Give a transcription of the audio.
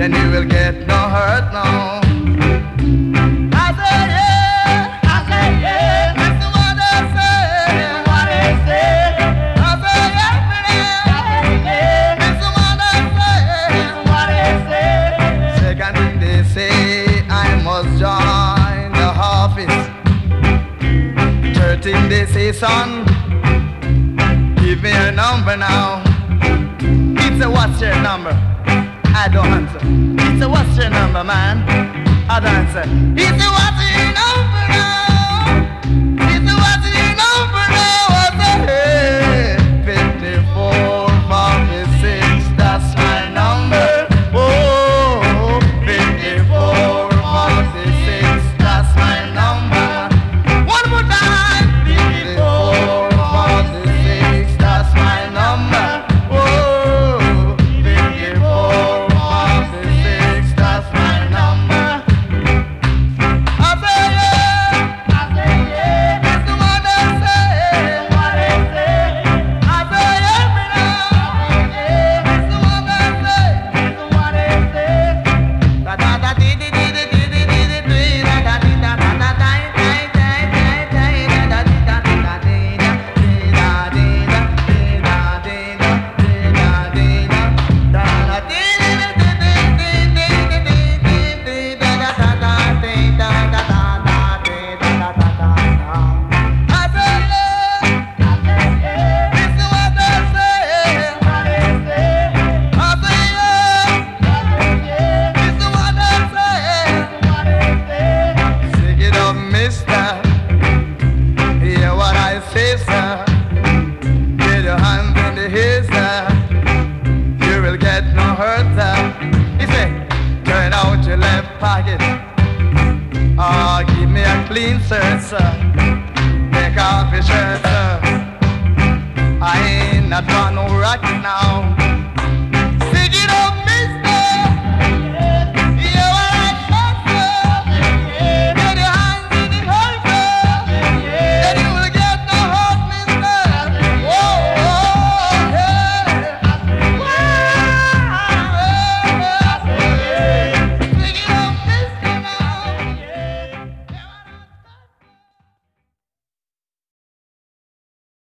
then you will get no hurt now. I say yeah, that's what I say. I say yeah, that's what I say. Second thing they say, I must join the office. Third thing they say, son, give me your number now. It's a what's your number? I don't answer. It's a what's your number, man? I don't answer. It's a what's your number?